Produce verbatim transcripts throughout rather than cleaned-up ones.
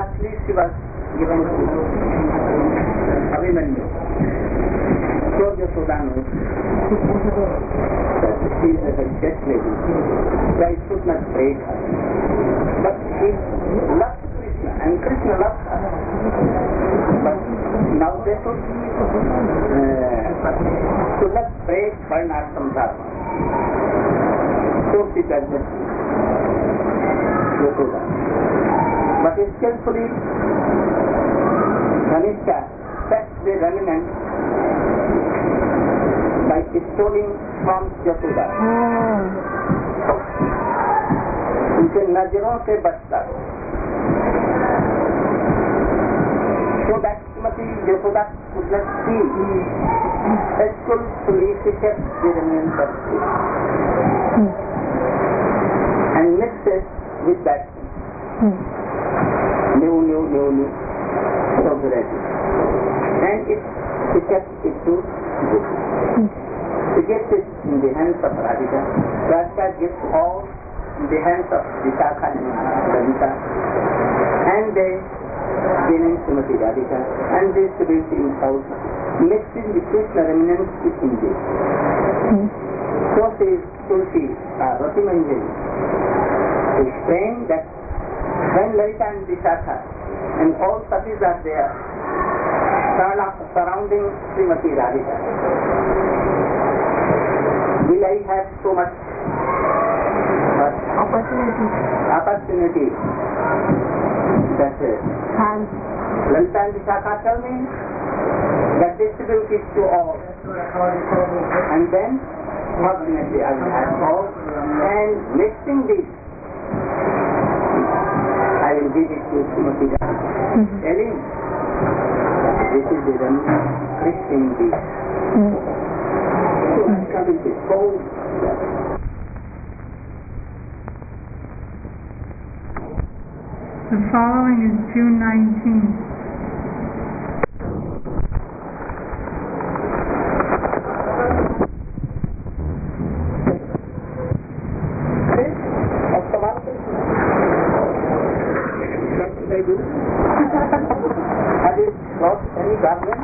lastly she was given to Abhimanyu. So Yashoda knows that she is a dead lady, so I should not break her. But she loves Krishna and Krishna loves her. But now they should, uh, should not break Varnashram Dharma. So she does it. Yashoda. But skillfully, Dhanishka sets the remnant by stealing from Yashoda. उनके नजरों से बचता so that Srimati Yashoda could not see skillfully she kept the remnant of food and mixed it with that new, new, new, new so variety and it she kept it to she gets it in the hands of Radhika. Radhika gives all in the hands of Vishakha and Lalita, and they giving Srimati Radhika, and they distribute in house, mixing the Krishna remnants with Hindi. Mm. So says Tulsi, uh, Rati Manjari, is saying that when Lalita and Vishakha and all satis are there, surrounding Srimati Radhika, will I have so much uh, opportunity, opportunity that uh, Lalita and Vishakha tell me that distribute it to all, and then fortunately I will have all, and mixing this I will give it to Srimati Radhika, mm-hmm. telling this is the Christian deed. Mm-hmm. The following is June nineteenth. What did I do? Have you got any garden?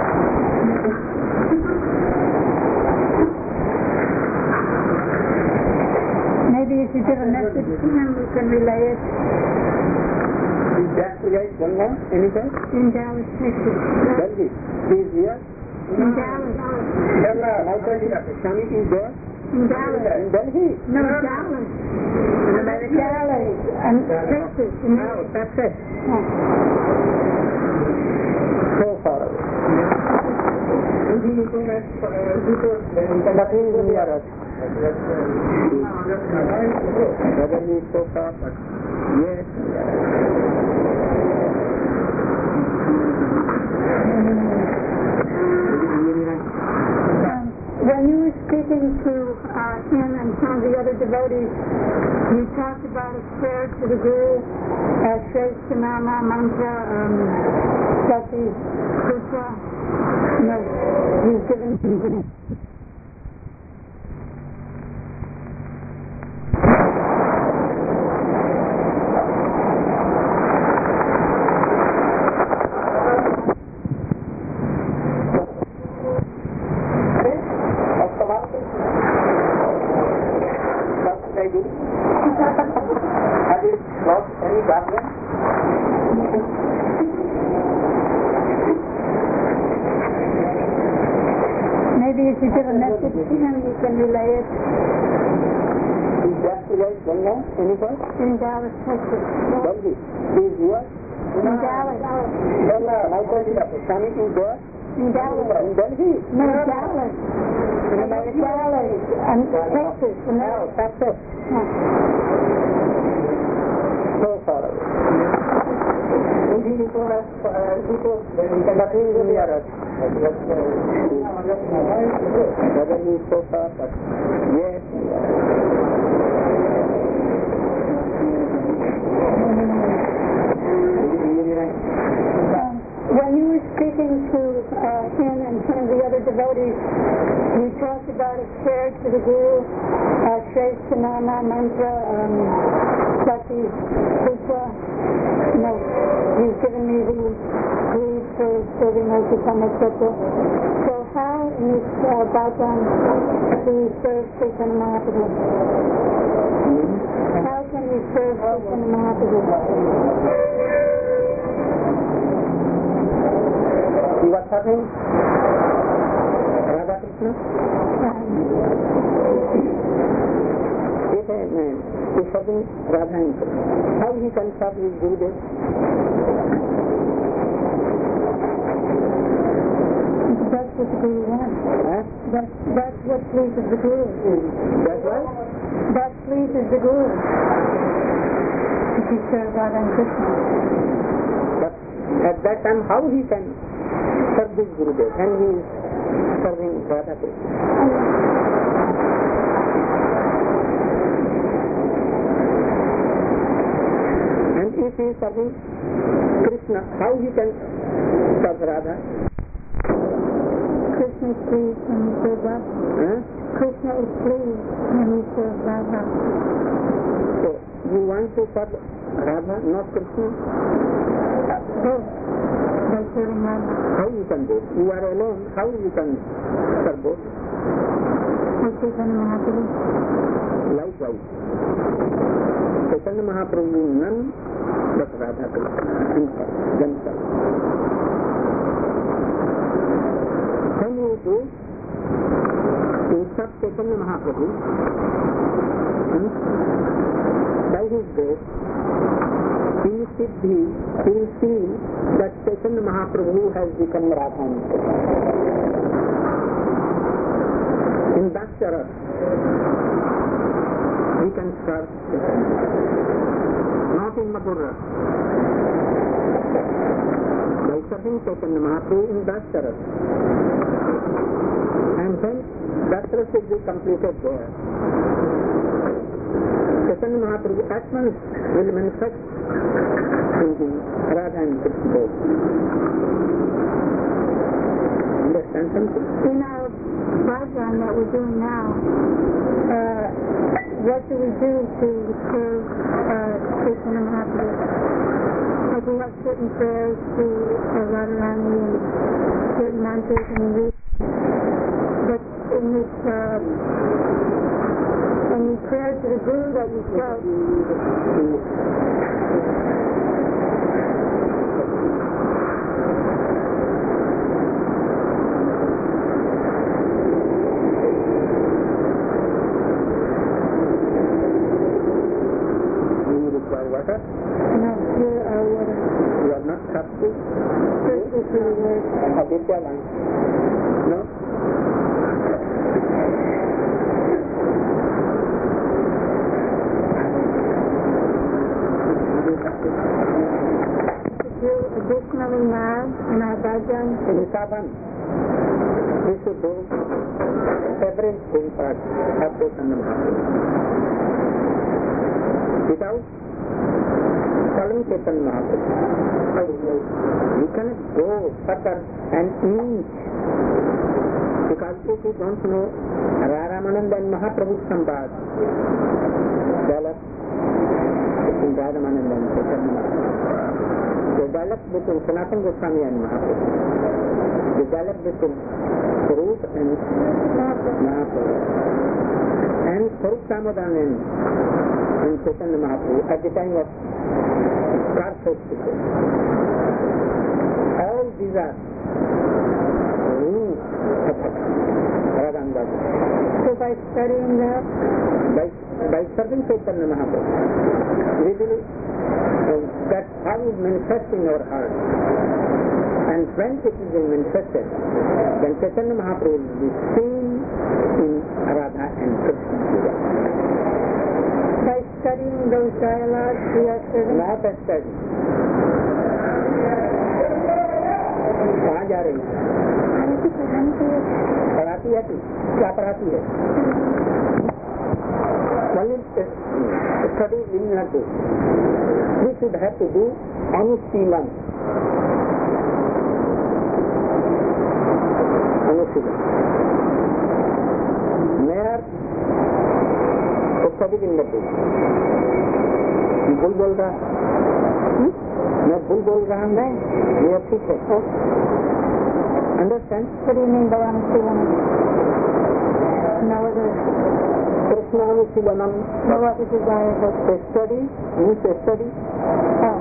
Maybe if you give a message to him, we can relay it. Is that the right one now? Anything? In Dallas, Texas. Delhi. He is here? In Dallas. Hello. How can you? Shami is there? In Dallas. In Delhi? No, Dallas. In America? Dallas. And Texas. In oh, that's it. Yeah. So far away. Nothing near us. Whether he is so far, but yes. When you were speaking to uh, him and some of the other devotees, you talked about a prayer to the Guru, uh, Shrestha Nama Mantra, um, Sati Putra. You know, he's given to Have you got any garden? Maybe if you give a message to him, you can relay it. Is that the right one now? Anything? In Dallas, Texas. Delhi. He is here? In Dallas. Hello. How can you? Shami is there? In Dallas. In Delhi? No, Dallas. In America? Dallas. And Texas. No, that's it. So far away. Nothing near us. Whether he is so far, but yes. When you were speaking to uh, him and some of the other devotees, you talked about a prayer to the Guru, uh, Shrestha Nama Mantra, um, Sati Puja, you know, you've given me the greed for serving Oshikam, et cetera. So how in this uh, bhajan do we serve Chaitanya Mahaprabhu? How can we serve Chaitanya Mahaprabhu? You are serving Radha Krishna? It is serving Radha and Krishna. How he can serve his Gurudev? That's what the Guru wants. Huh? That's, that's what pleases the Guru. That's why? That pleases the Guru. If you serve Radha and Krishna. But at that time, how he can serve his Gurudev and he is serving Radha Krishna? And if he is serving Krishna, how he can serve Radha? Krishna is pleased when we serve Radha. Huh? Krishna is pleased when we serve Radha. So, you want to serve Radha, not Krishna? Both. By serving Radha. How you can do it? You are alone, how you can serve both? With Chaitanya Mahaprabhu. Likewise, Chaitanya Mahaprabhu none but Radha Krishna himself, themselves. When you do in serve Chaitanya Mahaprabhu, hmm, by his grace, he will see, he will see that Chaitanya Mahaprabhu has become Radha and Krishna. In Daksharas, we can serve Chaitanya, not in Madhura. By serving Chaitanya Mahaprabhu in Daksharas. And when Daksharas will be completed there, Chaitanya Mahaprabhu at once will manifest in the Radha and Krishna. Understand something? In our bhajan that we're doing now, uh, what do we do to serve uh, Chaitanya Mahaprabhu? Like we have certain prayers to uh, Radharani and certain mantras and we, but in this uh, in the prayer to the Guru that you said, Water? no, pure uh, water. You are not thirsty? Thirsty for the word. Aditya line. No? Do additionally now in our bhajan, In Saban, we should do several things at Chaitanya Mahaprabhu. Without following Chaitanya Mahaprabhu, you cannot go further an inch, because if you don't know Radha-Ramananda and Mahaprabhu's Sambad, develop between Radha-Ramananda and Chaitanya Mahaprabhu. They develop between Sanatana Goswami and Mahaprabhu. They develop between Swarup and Mahaprabhu. And Swarup Damodaran and Chaitanya Mahaprabhu at the time of Car Festival. All these are roots of Radha and Radha. so by studying that, By, by serving Chaitanya Mahaprabhu, we will uh, that how it manifests in our heart. And when it is manifested, then Chaitanya Mahaprabhu will be seen in Radha and Krishna. by studying those dialogues, we are serving. Not a study. कहाँ जा रही है? पढ़ाती है तू? क्या पढ़ाती है? Only study will not do. We should have to do Anushīlan. Anushīlan. Mere study will not do. भूल बोल रहा हूँ, मैं भूल बोल रहा हूँ, ये ठीक है. Understand? What do you mean by Anusilanam? No other. Krishnanusilanam. No other desirable. A study, means a study. Oh.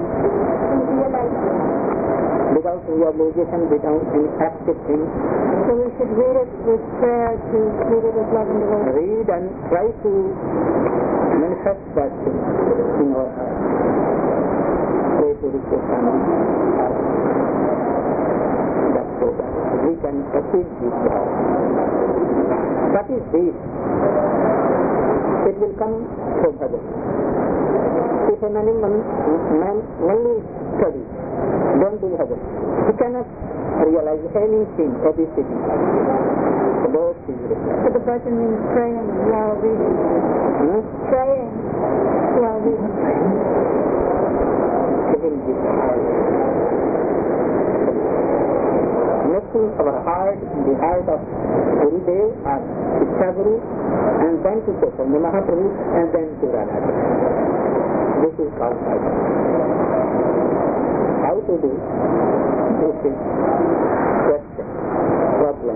Without realization, without any active thing. So we should read it with prayer to read it with love and devotion. Read and try to manifest that thing in our heart. Pray to the Krishna. That's so that we can achieve this power. What is this? It will come from heaven. If a man, man only study, don't do heaven, he cannot realize anything, everything. About his reflection. So the bhajan means praying while reading. Hmm? Praying while reading. Making our heart in the heart of Gurudev and Shiksha Guru, and then to Chaitanya Mahaprabhu, and then to Radha. This is called bhajan. How to do? This is question, problem.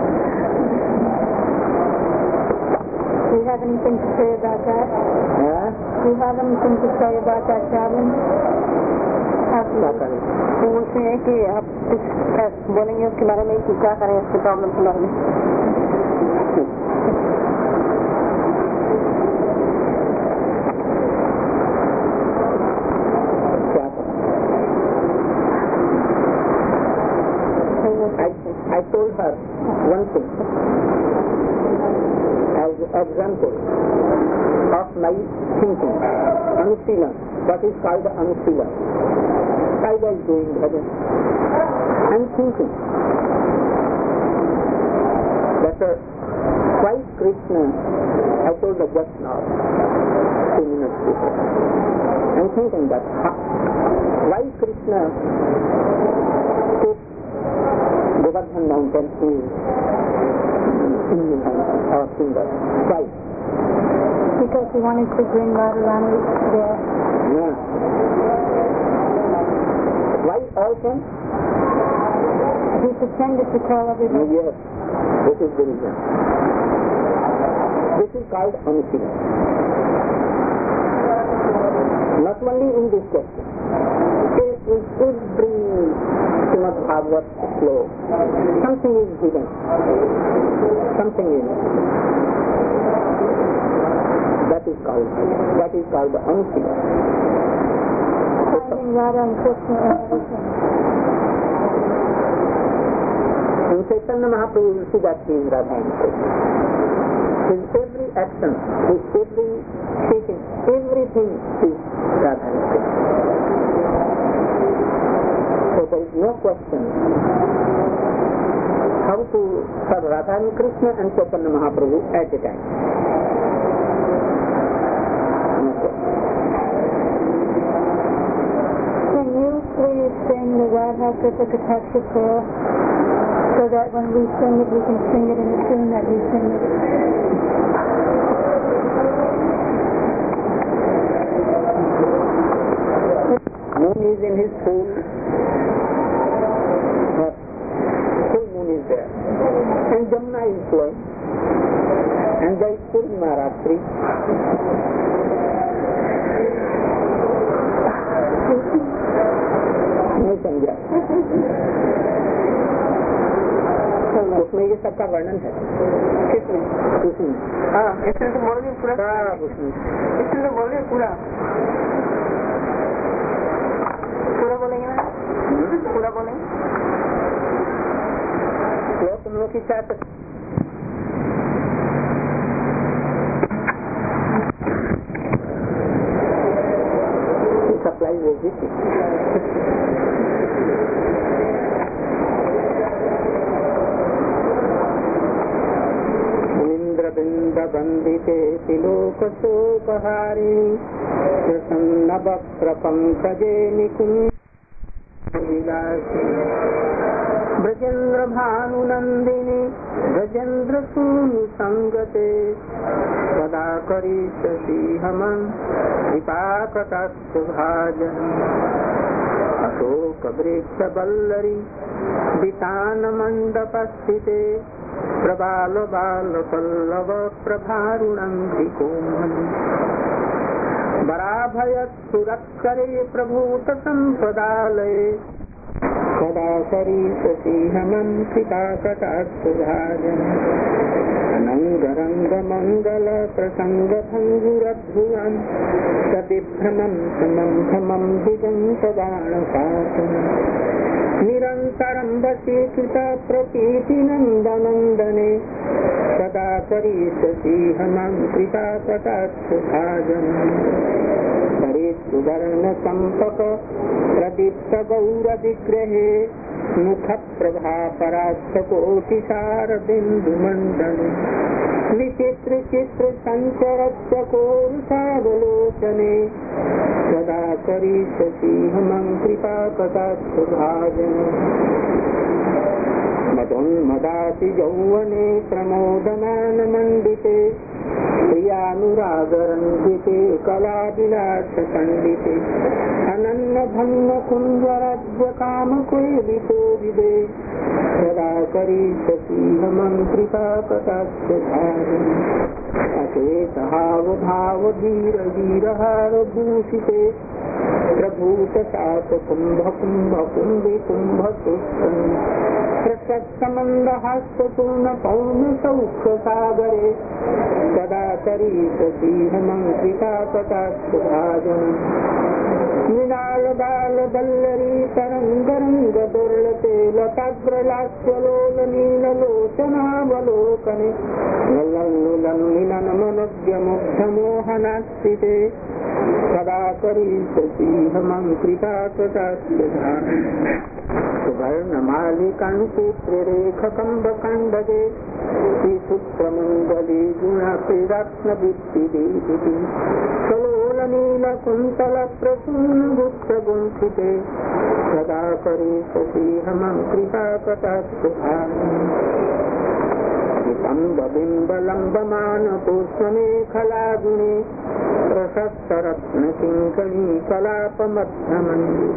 Do you have anything to say about that? Yeah? Do you have anything to say about that problem? वो पूछते हैं कि आप कुछ बोलेंगे उसके बारे में कि क्या करें इसके प्रॉब्लम के बारे में. I, I told her one thing as example of my thinking. Anushila, what is called Anushila? I was doing bhajan and thinking that uh, why Krishna, I told her just now, two minutes before, I'm thinking that why Krishna took Govardhan mountain in our finger. Why? Because he wanted to bring Radharani there. Yeah. Why also? He pretended to tell everybody. Yes, this is the reason. This is called Anushila. Not only in this question, in every Srimad Bhagavad sloka, something is hidden, something in it. That is called, that is called the Anushila. Finding Radha and Krishna and everything. In Chaitanya Mahaprabhu, you see that he is Radha and Krishna. His every action, his every speaking, everything is Radha and Krishna. So there is no question how to serve Radha and Krishna and Chaitanya Mahaprabhu at a time. No question. Can you please sing the Radha Krishna Kataksha prayer so that when we sing it, we can sing it in the tune that we sing it? Moon is in his full, uh, full moon is there, and Jamuna is flowing, and there is Purnima Ratri. नहीं समझा. उसमें ये सबका वर्णन है. किसमें? उसमें. हाँ, इसमें तो बोल रही पूरा. हाँ, उसमें. इसमें तो बोल रही पूरा. पूरा बोलेंगे ना? पूरा बोलेंगे. श्लोक हम लोग की क्या supply was it? इंद्रबिंद बंदिते तिलोक शोकहारिणी प्रसन्न वक्र पंकजे निकुंज विलासी ब्रजेंद्र भानुनंदिनी ब्रजेन्द्र सूनु संगते सदा करिष्यसि हमं कृपाकटाक्ष भाजनम् अशोक वृक्ष वल्लरी वितान मंडपस्थिते प्रबाल बाल पल्लव प्रभारुणंघ्रिकोमलि वराभयत्सुरत्करे प्रभूत संपदालये सदा करिष्यसि हमं कृपाकटाक्षभाजनम् अनंगरंग मंगल प्रसंग भंगुरभुवन् सविभ्रमं समं समं दिगंतबाणपातम् निरन्तरं वशीकृत प्रतीतिनन्दनन्दने सदा करिष्यसि हमं कृपाकटाक्षभाजनम् हरिद्वर्ण चंपक प्रदीप्त गौरविग्रहे मुख प्रभा परास्तकोटिसार बिंदुमंडले विचित्र चित्र संचरत्य कोरुसावलोचने सदा करिष्यसि हमं कृपाकटाक्षभाजनम् मदोन्मदाति यौवने प्रमोदमान मंडिते प्रियानुरागरंजिते कलाविलास पंडिते अनन्न भंग कुंजराज्य काम कोलितो विदे सदा करिष्यसि हमं कृपाकटाक्षभाजनम् अशेषहाव भाव धीर वीरहार भूषिते प्रभूत सात कुंभ कुंभ कुंभि कुंभ सुस्तम् प्रशस्त मंदहास्य पूर्ण पौर्ण सौख्य सागरे सदा करिष्यसि हमं कृपाकटाक्षभाजनम् मृणाल बाल दल्लरी तरंग रंग दुर्लते लताग्रलास्य लोल नीललोचनावलोकने लल्लुलं मिलन मनोज्ञ मुग्ध मोहनास्तिते सदा करिष्यसि हमं कृपाकटाक्षभाजनम् सुवर्णमालिकाङ्कुत्रिरेखकम्बकण्डगे श्रीसूत्रमङ्गली गुणक्रीडात्मवित्तिदेविति कलोलनीलकुन्तलप्रसूनगुप्तगुंथिते सदा करिष्यसि हमं कृपाकटाक्षभाजनम् बिम्बबिम्बलम्बमान पुष्पमेखलागुणे प्रशस्तरत्नकिङ्कणी कलापमध्यमन्ये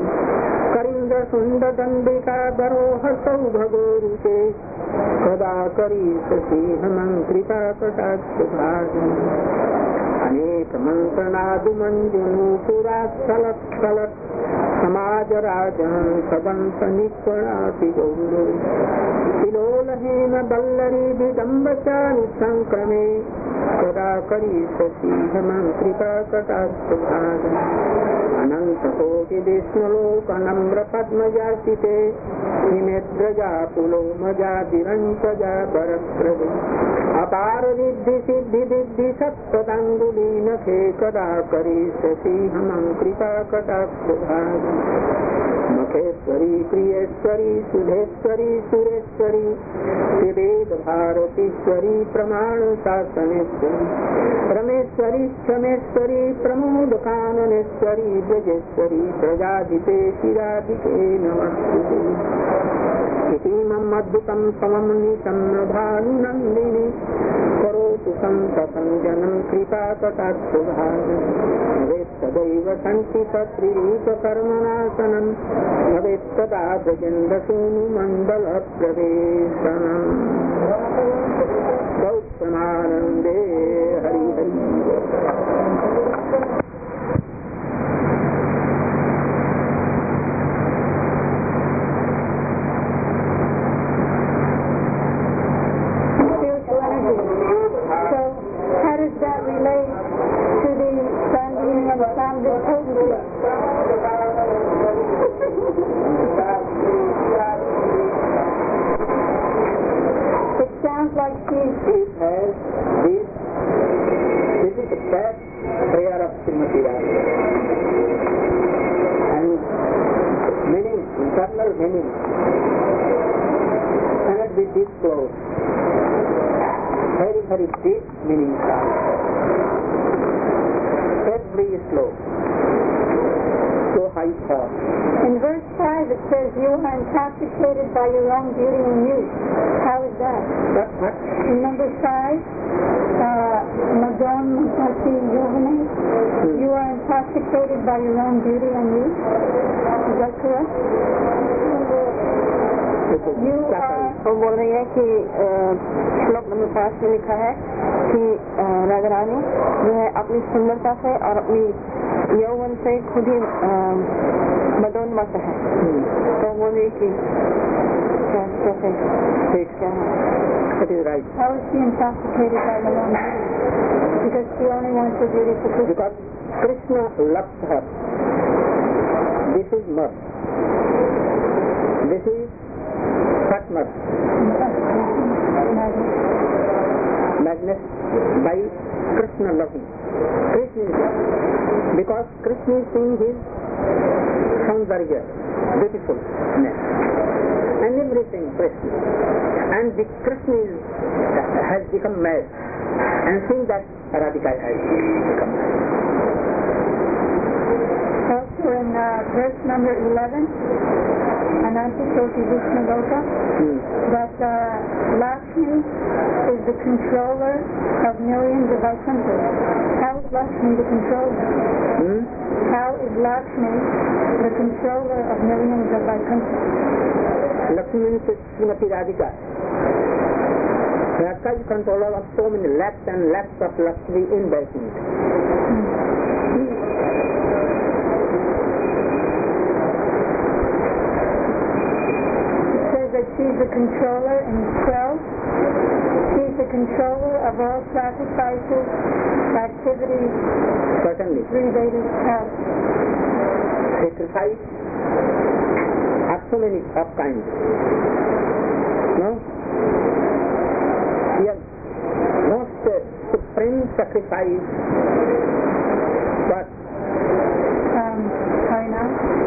करिन्द्रशुण्डदण्डिकाधरोह सौभगोरुते सदा करिष्यसि हमं कृपाकटाक्षभाजनम् अनेकमन्त्रणादुमञ्जुनूपुरात्सलत्सलत् समाजराजं सदंसनिक्वणाति गौरो तिलोलहेन दल्लरी विदम्बचारु संक्रमे सदा करिष्यसि हमं कृपाकटाक्षभाजनम् अनन्तकोटि विष्णुलोकनम्र पद्मजासिते हिमेद्रजा पुलोमजादिरञ्चजा वरप्रभे अपार रिद्धि सिद्धि विद्धि सत्पदाङ्गुलीनखे कदा करिष्यसि हमं कृपाकटाक्षभाजनम् मखेश्वरी प्रियेश्वरी सुधेश्वरी सुरेश्वरी त्रिवेद भारतीश्वरी प्रमाण शासनेश्वरी रमेश्वरी क्षमेश्वरी प्रमोद काननेश्वरी ब्रजेश्वरी प्रजाधिपे शिराधिके नमस्तुते इतीमम् अद्भुतं समं नितं भानुनन्दिनी करोतु संततं जनं कृपाकटाक्षभाजनम् भवेत् तदैव सङ्चितत्रिरूपकर्मणासनं भवेत् तदा ब्रजेन्द्रसूनुमण्डलप्रवेशनम् गौतमानन्दे Hari Hari. Very, very deep meaning. Every slope, so high thought. In verse five it says, you are intoxicated by your own beauty and youth. How is that? What? What? In number five, uh, Madon Mantasi Yovane, you are intoxicated by your own beauty and youth. Is that correct? You are... वो बोल रही है कि श्लोक number पाँच में लिखा है कि राधा रानी जो है अपनी सुंदरता से और अपनी यौवन से खुद ही मदोन्मत्त है। तो बोल रही कि क्या कैसे ठीक क्या है? That is right. How is she intoxicated by her own beauty? Because she only wants her beauty for Krishna. Because Krishna loves her. This is mirth. This is what mirth? Madness by Krishna loving. Krishna is love. Because Krishna is seeing his Saundarya, beautifulness, and everything Krishna. And the Krishna is, has become mad, and seeing that Radhika has become mad. Also in uh, verse number eleven, Ananta Koti Vishnu Loka, Hmm. that uh, Lakshmi is the controller of millions of Vaikuntras. How is Lakshmi the controller? Hmm? How is Lakshmi the controller of millions of Vaikuntras? Lakshmi means Srimati Radhika. Radhika is controller of so many lakhs and lakhs of Lakshmi in Vaikuntha. She's the controller in twelve. She's the controller of all sacrifices, activities, Certainly. three Vedic paths. Sacrifice are so many of kinds. No? Yes. Most uh, supreme sacrifice, but Um, Harinam,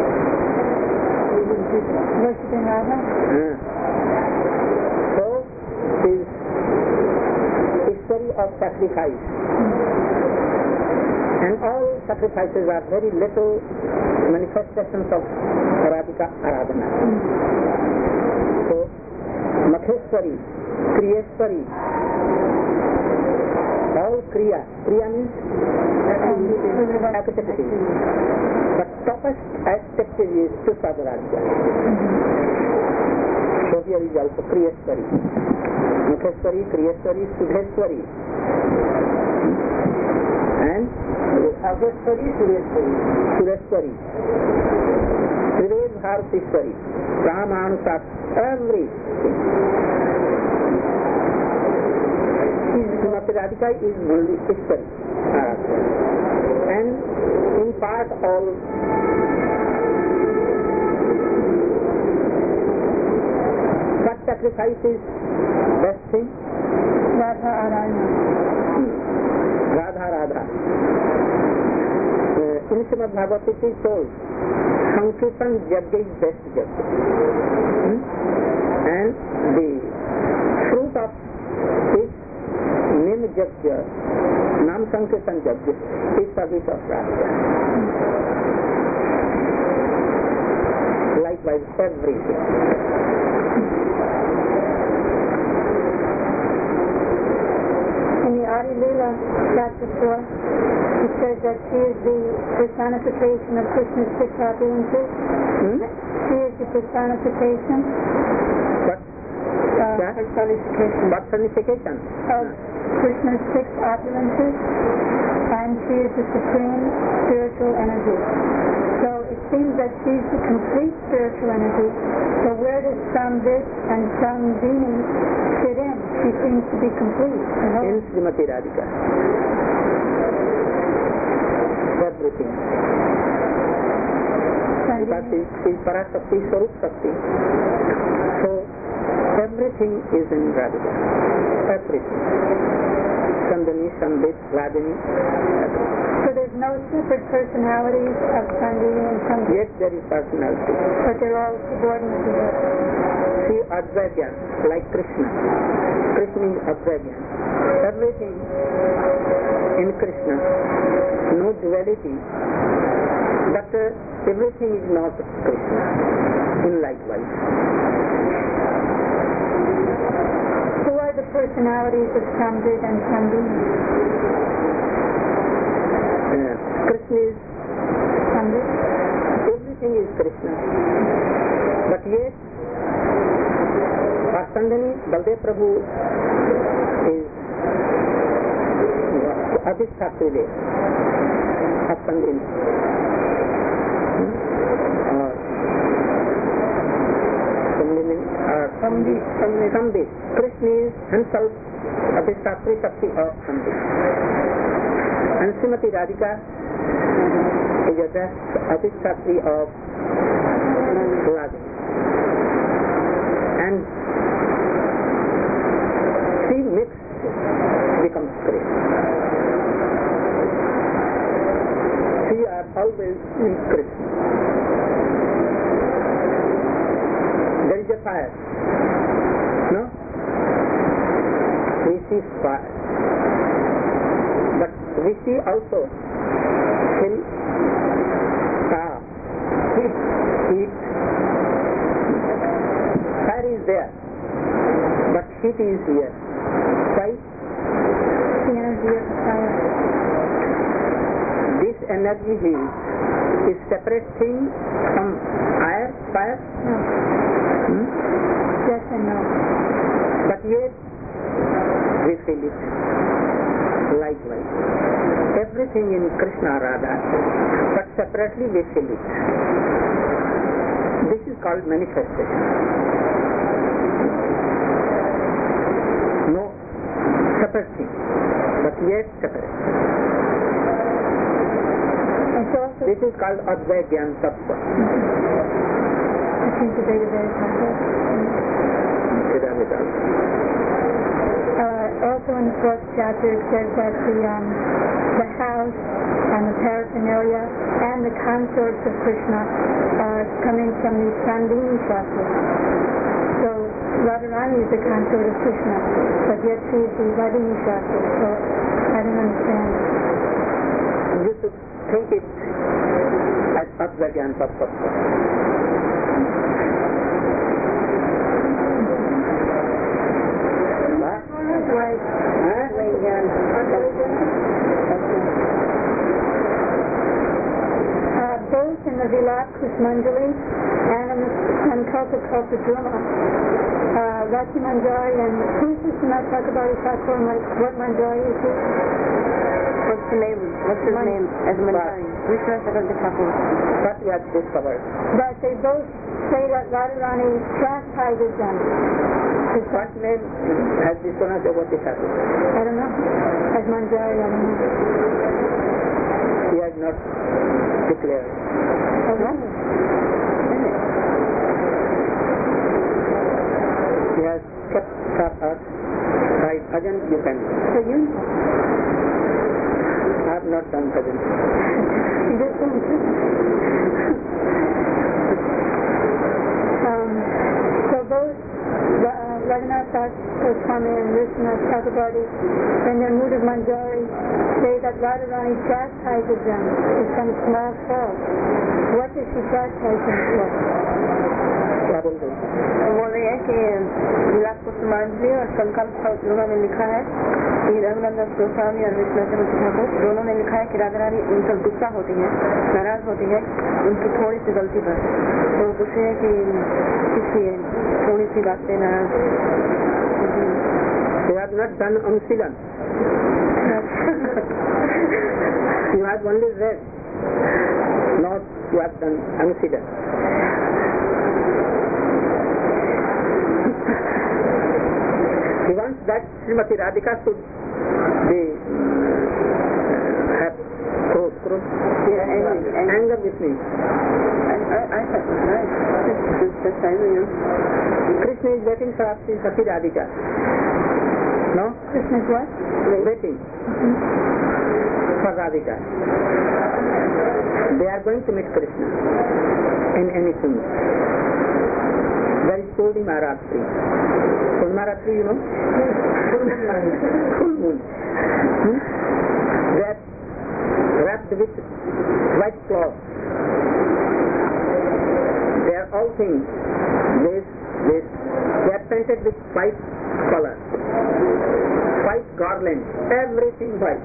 worshipping Radha. uh, so is history of sacrifice. And all sacrifices are very little manifestations of Radhika Aradhana. So, Makheshwari, Kriyeshwari, all Kriya, Kriya means activity. But topest activity is to serve Radhika. So here is also Kriyeshwari, Makheshwari, Kriyeshwari, Sudheshwari. And Ageshwari, Sureshwari, Sureshwari, Trivesh Bharatishwari, Ramanusak, everything. Srimati Radhika is only history. And in part all what sacrifice is best thing? Radha Arayana. Radha Radha. Uh, in Srimad Bhagavad it is told, Sankirtan Yajna is best Yajna. Hmm? And the fruit of this Nim Yajna, Nam Sankirtan Yajna, is service of Radha. Likewise everything. In the Adi Leela, chapter four, it says that she is the personification of Krishna's six opulences. Hmm? She is the personification What? uh, Yeah? personification What personification? of Krishna's six opulences, and she is the supreme spiritual energy. So it seems that she's the complete spiritual energy. So where does Samvit and Samvini fit in? She seems to be complete. In Srimati Radhika. Everything. Because she is Parashakti, Swarup Shakti. So everything is in Radhika. Everything. Sandhani, Sambit, Radhini. So there's no separate personalities of Sandhini and Sambit, Yes, there is personality. but they're all subordinate to her. She is Advaitya, like Krishna. Krishna is Advaitya. Everything in Krishna, no duality, but uh, everything is not Krishna. In likewise. Who are the personalities of Samved and Samved? Uh, Krishna is Samved? everything is Krishna. But yet, Vasandhani, Baldev Prabhu is Adhisthatri Dev, Vasandhani. Or Samved. Samved. Krishna is himself Adhisthatri Shakti of Samved. And Srimati Radhika is a Adhisthatri of Radha. And she mixed becomes Krishna. She are always in Krishna. There is a fire. No? We see fire. But we see also hill, star, heat, heat. Fire is there, but heat is here. Why? The energy of the fire. This energy heat is separate thing from air, fire? No. Hmm? Yes and no. But yet, we feel it. Likewise. Everything in Krishna Radha, but separately we feel it. This is called manifestation. No separate thing, but yet separate. It's also This is called Advaita Jnana Tattva. which is the Veda Veda Tattva. Uh, also in the fourth chapter it says that the um, the house and the paraphernalia and the consorts of Krishna are coming from the Sandini Shastras. So Radharani is the consort of Krishna, but yet she is the Radhini Shastra. So I don't understand. You should think it as Advaita Jnana Tattva. Right. Huh? Uh, both in the Vilat Kusmanjali and in the Sankalpa Kalpa Drama, uh, Rati Manjari and who's this in that Chakabari Thakur, like what Manjari is this? What's the name? What's his Man- name as Manjari? Vishnu Chakravarti Thakur. What we have discovered. But they both say that Radharani chastises them. Is What that, name has Vishwanath Chakravarti Thakur? I don't know. As Manjari, I don't know. He has not declared. Oh, no? He has kept up us by bhajan you can. So you know. I have not done bhajan. You just don't. um, so both uh, Raghunath Das Goswami and Vishwanath Chakrabarti, in their mood of Manjari, say that Radharani chastises them for some small fault. What does she chastise them for? क्या बोलते हैं? बोल रही है कि विलास कुसुमांजलि और संकल्प दोनों में लिखा है कि रघुनंदन गोस्वामी और विष्णु चक्रवर्ती ठाकुर दोनों ने लिखा है कि राधा रानी उन पर गुस्सा होती है, नाराज होती है उनकी थोड़ी सी गलती पर, तो पूछे है कि किसलिए थोड़ी सी बात पे नाराज. You have not done Amsilan. You have only read. Not you have done Amsilan. He wants that Srimati Radhika should be have growth, growth, Yeah, anger, anger. anger with me. I, I, I thought it was nice. It's just I mean, Krishna is waiting for Srimati Radhika. No? Krishna is what? Waiting for Radhika. They are going to meet Krishna in anything. There is Purnima Ratri. Purnima Ratri, you know? Full moon. Hmm? They are wrapped with white cloth. all things, this, this, they are painted with white color, white garland, everything white.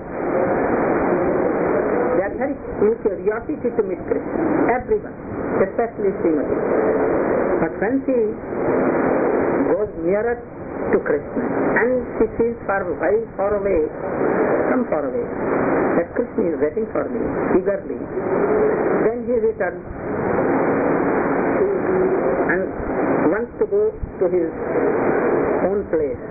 They are very in curiosity to meet Krishna, everyone, especially Srimati. But when she goes nearer to Krishna and she sees far away, far away, from far away, that Krishna is waiting for me eagerly, then he returns and wants to go to his own place.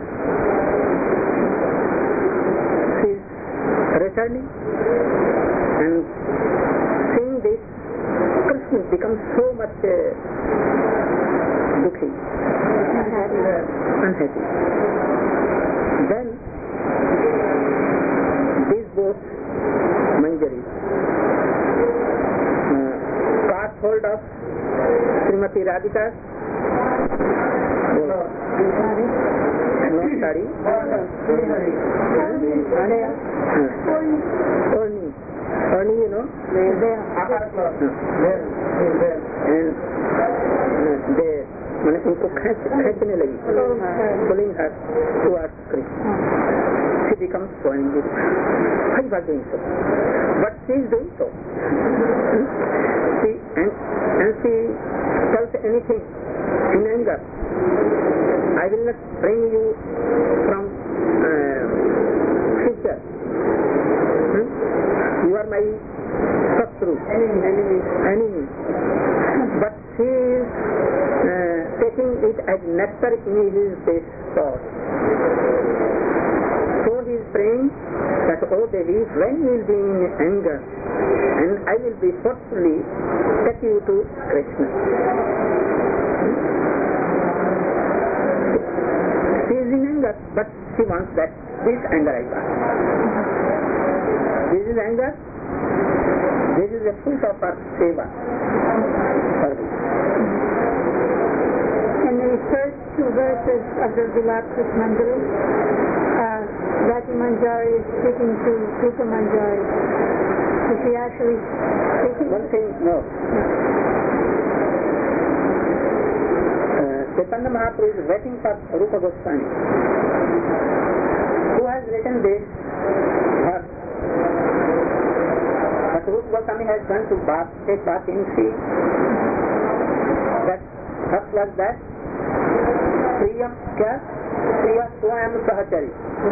He is returning and seeing this, Krishna becomes so much uh, dukhi, unhappy. Then these both Manjaris uh, caught hold of Srimati Radhika and not Sari, Orni, Orni, you know, and uh, they मैंने उनको खींच खींचने लगी, pulling her towards Krishna. She becomes so angry. Why you are doing so? But she is doing so. She and, and she tells anything in anger. I will not bring you from uh, future. Hmm? You are my Satru, enemy, enemy. But she is uh, taking it as nectar in his face sword. So he is praying that, oh Devi, when you will be in anger, and I will be forcefully take you to Krishna. She is in anger, but she wants that this anger I got. This is anger. This is a fruit of our seva. In the first two verses of the Vilap Manjari, uh, Rati Manjari is speaking to Rupa Manjari. Is she actually speaking? One thing, no. Uh, Chaitanya Mahaprabhu is waiting for Rupa Goswami, who has written this verse. But Rupa Goswami has gone to bath, take bath in sea. That what was that? Priyam kya? Priya Swayam Sahachari.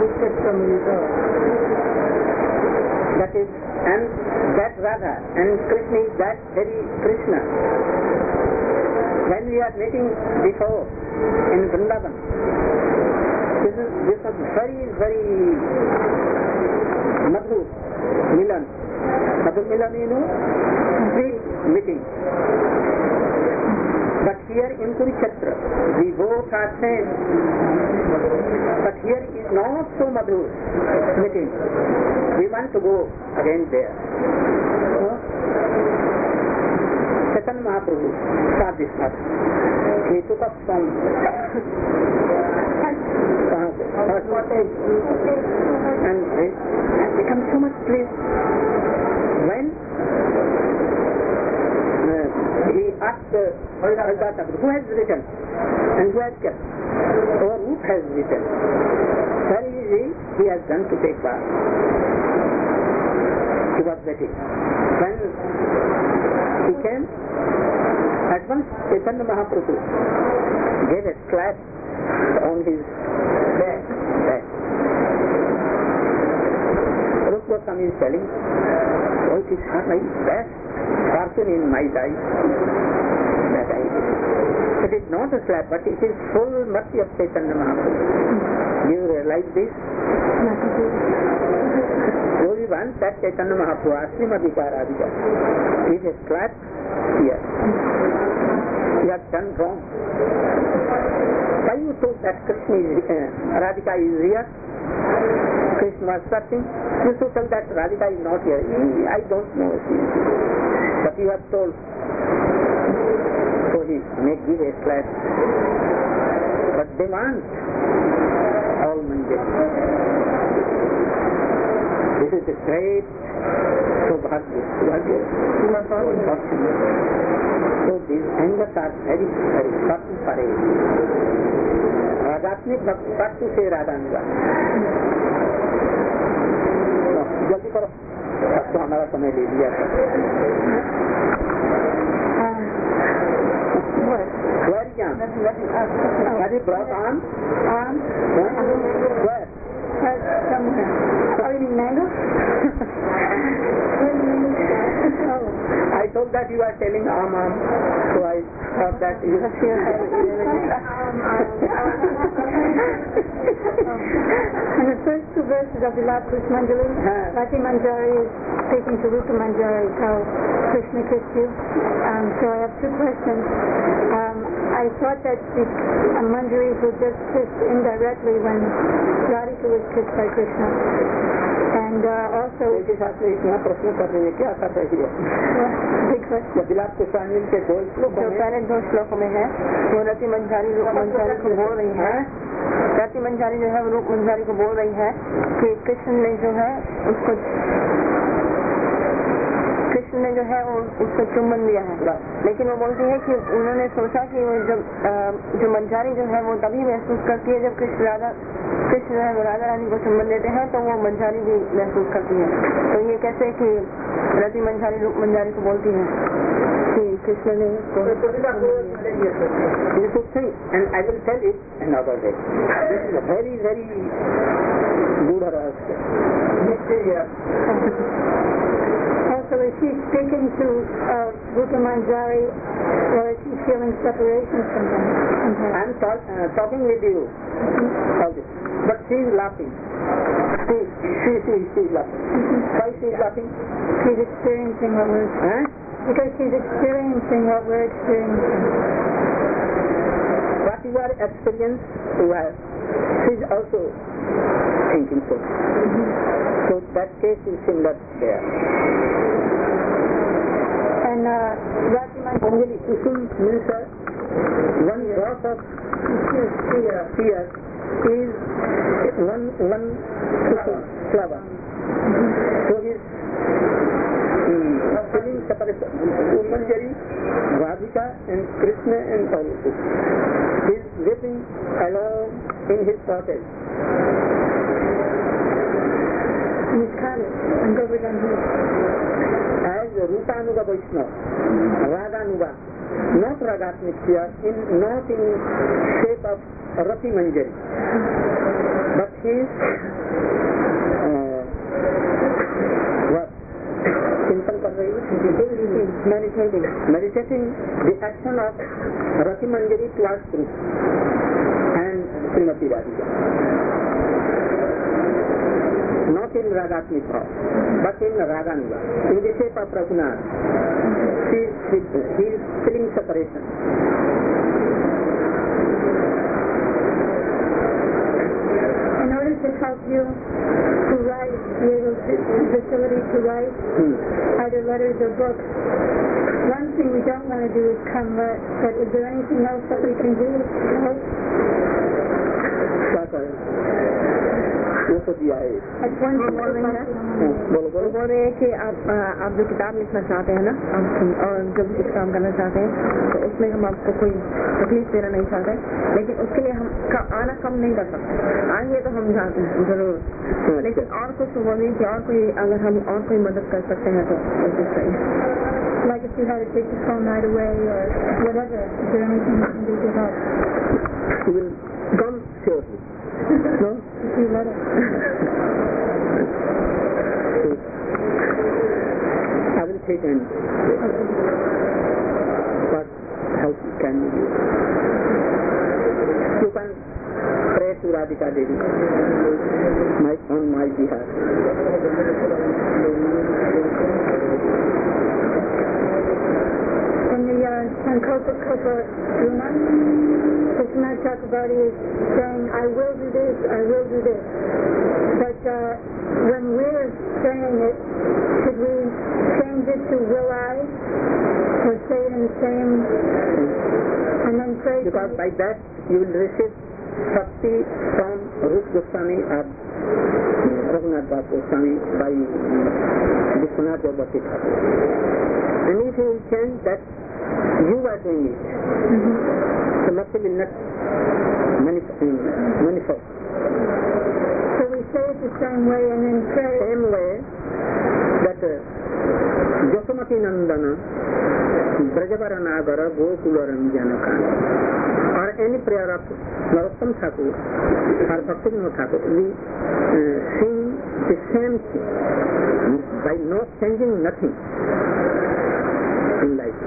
That is, and that Radha and Krishna is that very Krishna. When we are meeting before in Vrindavan, this is this was very very madhur milan. Madhur milan, you know, sweet meeting. But here in Kurukshetra, we both are same. But here is not so madhur meeting. We want to go again there. So, Chaitanya Mahaprabhu saw this matter. He took up from and become so much pleased when uh, he asked uh, Hardas Thakur, who has written and who has kept? Or who has written? Very easy, he has done to take bath. He was waiting. When he came, at once Chaitanya Mahaprabhu gave a slap on his back. back. Rupa Goswami is telling, oh, it is my best fortune in my life that I did. It is not a slap, but it is full mercy of Chaitanya Mahaprabhu. Do you realize this? So we want that Chaitanya Mahaprabhu, Srimati Radhika, is a slap here. You have done wrong. Why you told that Krishna is, uh, Radhika is here? Krishna was searching. You should tell that Radhika is not here. I don't know. But you have told. So he may give a slap. But they want all Manjari. This is a great Saubhagya. So these angers are very, very important for a Ragatmik Bhakti to say Radhanuga. जल्दी करो, अब तो हमारा समय ले लिया था. Where is Jan? Has he brought on? On? Where? Somewhere. Oh, you mean mango? Oh. I thought that you are telling Am Am, so I thought that you have seen it. In the first two verses of the Last Manjari, Rati Manjari is speaking to Rupa Manjari, how Krishna kissed you. Um, so I have two questions. Um, I thought that the uh, Manjaris were just kissed indirectly when Radhika was kissed by Krishna. And uh, also... एक साथ में इतना प्रश्न कर रही है, क्या कर रही है? Big question. विलाप पुष्पांजलि के दो श्लोकों जो पहले दो श्लोकों में है वो रति मंजारी रूप मंजारी को बोल रही है. रति मंजारी जो है वो रूप मंजारी को बोल रही है कि कृष्ण ने जो है उसको कृष्ण ने जो है वो उसको चुम्बन दिया है. लेकिन वो बोलती है कि उन्होंने सोचा कि वो जब जो मंजारी जो है वो तभी महसूस करती है जब कृष्ण राधा कृष्ण जो है वो राधा रानी को चुम्बन देते हैं तो वो मंजारी भी महसूस करती है. तो ये कैसे कि रति मंजारी रूप मंजारी को बोलती है कि कृष्ण ने You should think, and I will tell it another day. This is a very, very good rahasya. Also, is she speaking to uh, Rupa Manjari, or is she feeling separation from them? I am talk, uh, talking with you, okay. But she is laughing. She, she, she, she is laughing. Why she is laughing? She's experiencing what we're Huh? because she's experiencing what we're experiencing. What is your experience? Well, she is also thinking so. Mm-hmm. So that case is similar there. And uh, Rati Manjari Kusum means uh, one drop of tear, tear is one one kusum, flower. So his feeling separation. Manjari, Radhika and Krishna and all of this. He is living alone in his cottage. in his cottage and Govardhan Hill. As Rupanuga Vaishnava, Raganuga, not Ragatmik here, in, not in shape of Rati Manjari, but he is uh, what? Simple meditating. Meditating the action of Rati Manjari towards truth and Srimati Radhika. Not in Ragatmik bhav, but in Raganuga, in the shape of Raghunath. He is, he is feeling separation. In order to help you to write, be able to, the facility to write Hmm. either letters or books, one thing we don't want to do is come late, but is there anything else that we can do to help? क्या करें? वो तो दिया है. That's one thing बोल रही है बोलो बोलो. बोल रहे हैं कि आप आप जो किताब लिखना चाहते हैं ना आप और जब कुछ काम करना चाहते हैं तो उसमें हम आपको कोई तकलीफ देना नहीं चाहते, लेकिन उसके लिए हम का, आना कम नहीं कर सकते. आएंगे तो हम जाते हैं जरूर, लेकिन और कुछ बोल रही है कि और कोई अगर हम और कोई मदद कर सकते हैं तो कोशिश करें. Like if you had to take the phone right away or whatever, is there anything you can do to help? You will come shortly. No? If you let it. I will take and what help can you do? You can pray to Radhika Devi my, on my behalf. In the uh, Sankalpa Kalpa Runa, Krishna Chakrabarti is saying, I will do this, I will do this. But uh, when we're saying it, should we change it to will I? Or say it in the same, and then pray? Because by that you will receive Shakti from Rup Goswami or Raghunath Das Goswami by Vishwanath Chakravarti Thakur. And if he will change that you are doing it, mm-hmm. so bhakti will not manif- manifest. So we say it the same way and then pray. Same way that uh, Jasumati Nandana, Brajavara Nagara, Gokula Ranjana Kana, or any prayer of Narottam Thakur or Bhaktivinoda Thakur, we uh, sing the same thing by not changing nothing in life.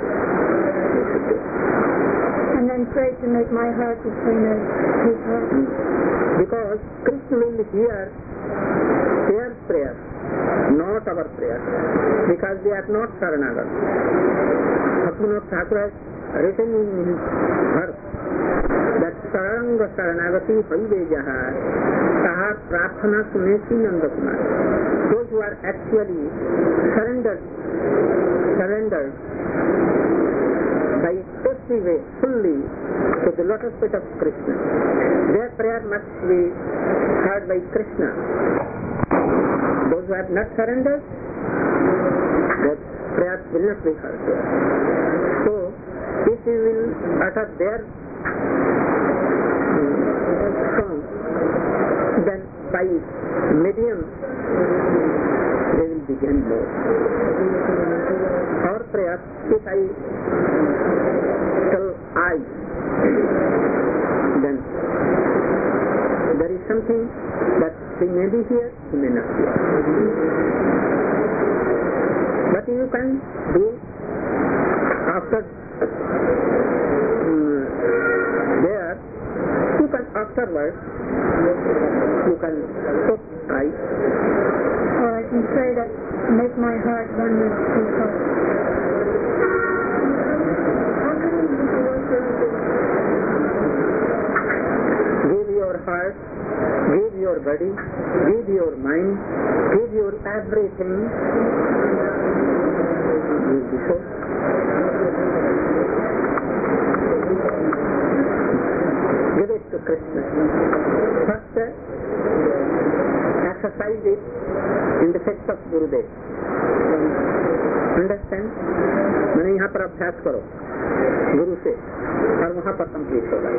And then pray to make my heart between his heart. Because Krishna will hear their prayer, not our prayer, because they are not Saranagati. Bhaktivinoda Thakur has written in his verse that Saranga Saranagati Haivejaha Taha Prarthana Sunesi Nanda Kumar. Those who are actually surrendered, surrendered by every way, fully to the lotus feet of Krishna, their prayer must be heard by Krishna. Those who have not surrendered, their prayers will not be heard there. So, if we will utter their song, then by medium they will begin more. Our prayers, if I tell I, then there is something that he may be here, he may not be here. But you can do after um, there, you can afterwards, you can put I. Or I can say that make my heart one with his heart. Give your heart, give your body, give your mind, give your everything. Before. Give it to Krishna. First, exercise it in the steps of Gurudev. Understand? मैंने यहाँ पर अभ्यास करो गुरु से और वहाँ पर complete होगा.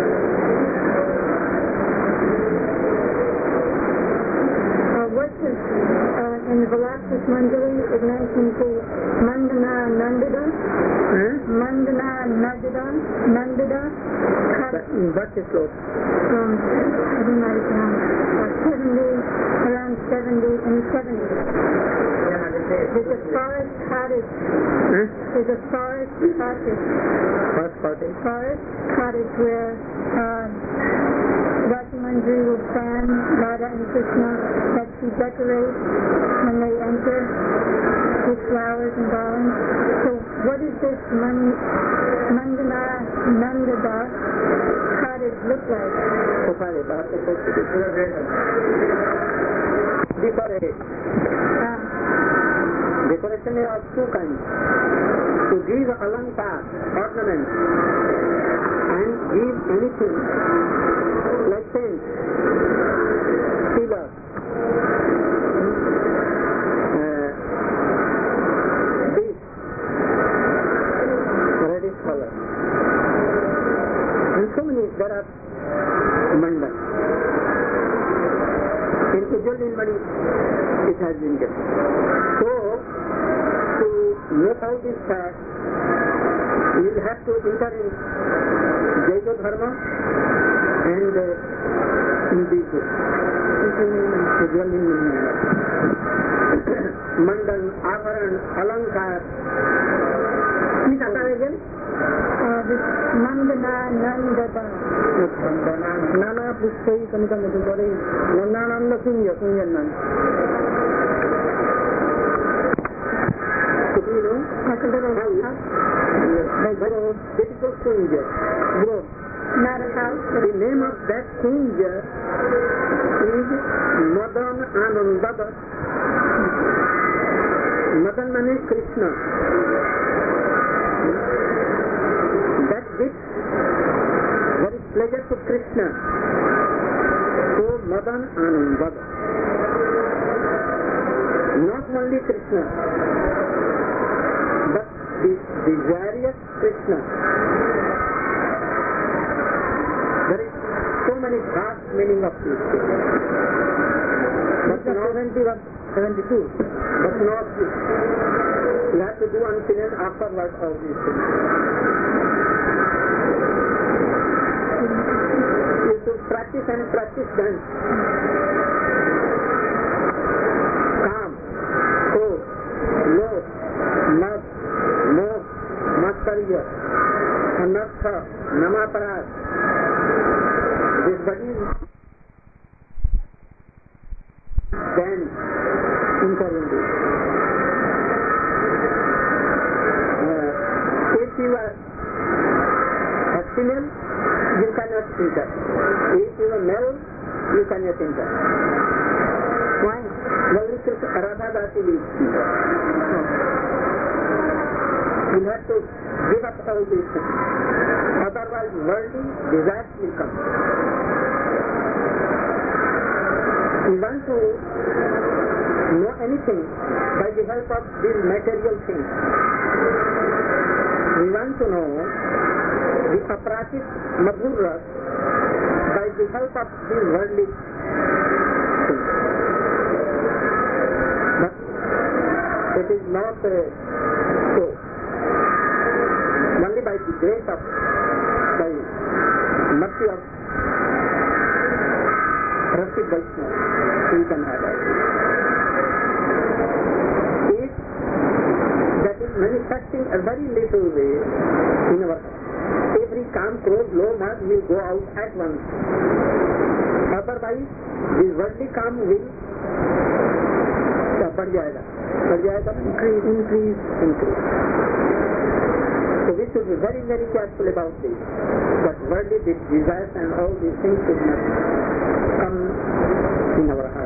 In the Vilasas Manjari, it mentions the Mandana Nandada, hmm? Mandana Nandada, Nandada. What is slow? Um, I don't write it down. seventy, around seventy and seventy. There's a forest cottage. Hmm? There's a forest cottage. Forest cottage? Forest cottage where uh, Rasa Manjari will stand, Radha and Krishna, that she decorates when they enter with flowers and garlands. So what does this Man- Mandana Nandada cottage look like? Decorate. Uh, Decoration is of two kinds. To give alankar, ornament, and give anything like paint, pillar, uh, this, reddish color. And so many, there are mandals. In Ujjwal Nilmani, it has been given. So, to make out this fact, you will have to enter in Jaina Dharma and uh, in this Ujjwal Nilmani. Mandan, Avaran, Alankar. Please utter again. uh, this Mandana Nandada. Nana Pushpai Kanika Mudubari, Nandananda Kunja, Kunjanan. So, you know, how? Bro, difficult Kunja. Bro. Not a house. The name of that Kunja is Madan Anandada. Madan means Krishna. That gives very pleasure to Krishna. So Madan Anandada. not only Krishna, but the desirous Krishna. There is so many vast meaning of these things. But not seventy-one, seventy-two. But not this. You have to do until afterward all these things. You should practice and practice dance. Calm, close, low, love, moh, matsarya, anartha, namaparad. This body is then intervened. Uh, if you are a female, you cannot enter. If you are male, you cannot enter. Why? Well, because Radha Dasi will enter. You have to give up all these things. Otherwise, worldly desires will come. We want to know anything by the help of these material things. We want to know the aprakrit madhur ras by the help of these worldly things. But it is not uh, so. Only by the grace of, by mercy of Rasid Vaishnava, we can have that. If that is manifesting a very little way in our every calm, close, low mark will go out at once. Otherwise, the worldly calm will बढ़ जाएगा, बढ़ जाएगा, increase, increase, increase. So we should be very, very careful about this. But worldly desires and all these things should not come in our heart.